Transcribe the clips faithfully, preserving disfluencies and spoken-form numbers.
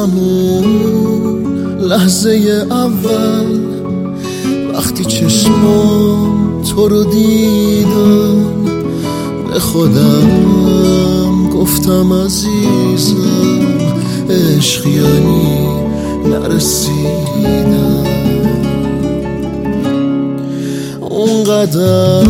همون لحظه اول وقتی چشمام تو رو دیدم به خودم گفتم عزیزم عشق یعنی نرسیدم. اونقدر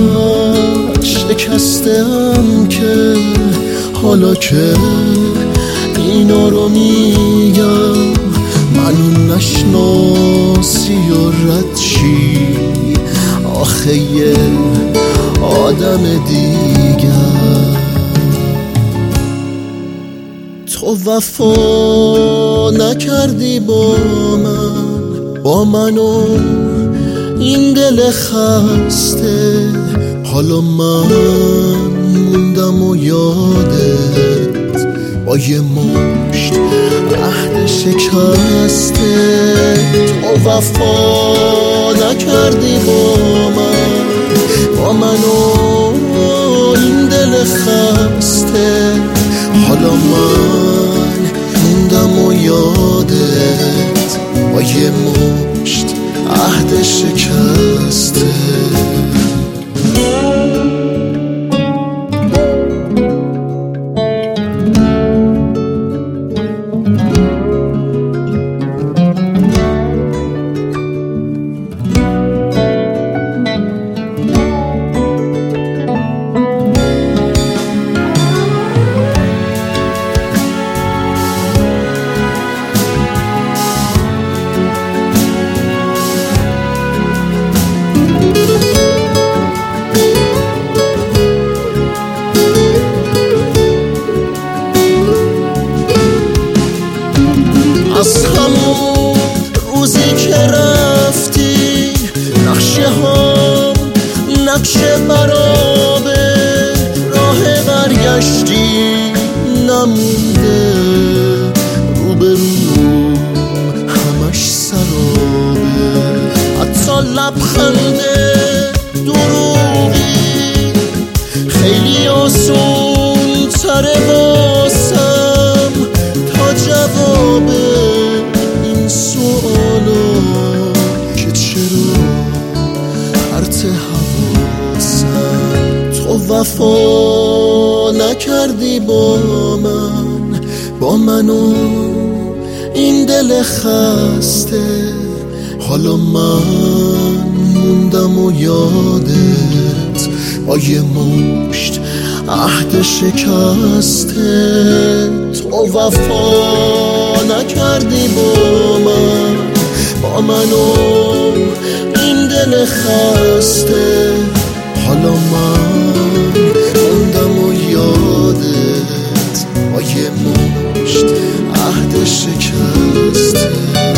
شکستم که حالا که اینا رو میگم منو نشناسی و رد شی آخه یه آدم دیگر. تو وفا نکردی با من، با منو این دل خسته، حالا من موندم و یادت با یه مشت عهد شکسته. تو وفا نکردی با من، با منو این دل خسته، حالا من موندم و یادت با یه مشت عهد شکسته. از همون روزی که رفتی نقشه ها نقشه برابه، راه برگشتی نمونده، روبرو همش سرابه، حتی لبخند دروغی خیلی آسون تره واسم تا جوابه این سوالا که چرا پرت حواسم. تو وفا نکردی با من، با منو این دل خسته، حالا من موندم و یادت با یه مشت عهد شکسته. تو وفا نکردی با من، با منو این دل خسته، حالا من موندم و یادت با یه مشت عهد شکسته.